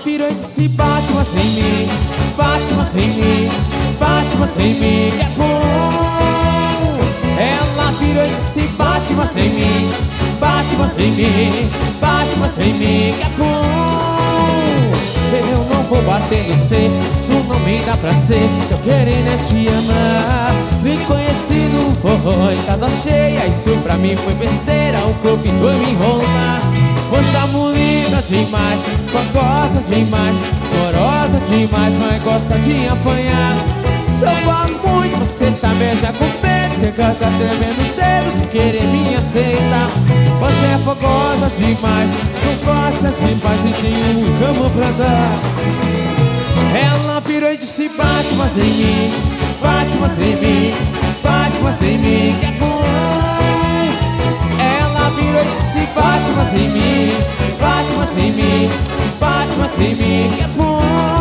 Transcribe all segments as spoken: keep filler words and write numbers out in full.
pirou e disse bate umas em mim, bate umas em mim, bate umas em mim, que é bom. Ela pirou e disse bate umas em mim, bate umas em mim, bate umas em mim, que é bom. Eu não vou bater no C, isso não me dá prazer. Eu querendo é te amar. Me conheci no forró em casa cheia, isso pra mim foi besteira. O que eu fiz foi me enrolar. Você tá bonita demais, gostosa demais, amorosa demais, mas gosta de apanhar. Se eu falo muito, você tá mesmo com medo. Você canta tremendo o dedo de querer me aceitar. Você é fogosa demais, não gosta demais e tem um cama pra dar. Ela virou e disse bate mas em mim, bate mas em mim, bate mas em mim, que é bom. Ela virou e disse bate mas em mim, bate mas em mim, bate mas em mim, que é bom.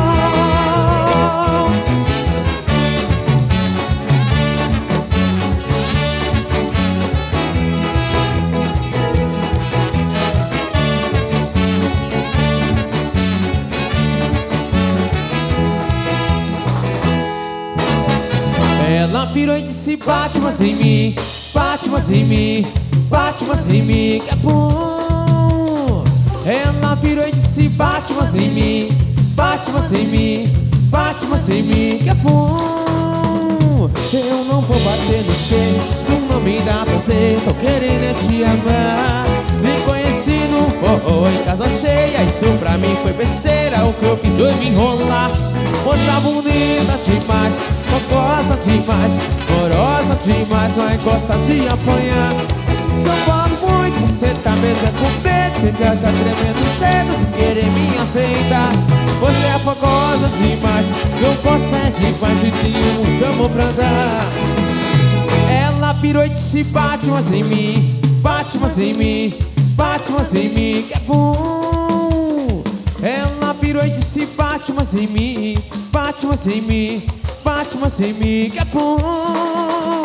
Ela virou e disse bate mas em mim, bate mas em mim, bate mas em mim, que é bom. Ela virou e disse bate mas em mim, bate mas em mim, bate mas em mim, que é bom. Eu não vou bater no C, isso não me dá prazer. Tô querendo é te amar. Me conheci no forró em casa cheia, isso pra mim foi besteira. O que eu fiz foi me enrolar. Moça bonita demais, gostosa demais, amorosa demais, mas gosta de apanhar. Se eu falo muito, você tá mesmo com medo. Você canta tremendo os dedos de querer me aceitar. Você é fogosa demais, não gosta demais e tinha muito amor pra dar. Ela virou e disse bate mas em mim, bate mas em mim, bate mas em mim, que é bom. Ela virou e disse bate mas em mim, bate mas em mim, bate mas em mim, que é bom.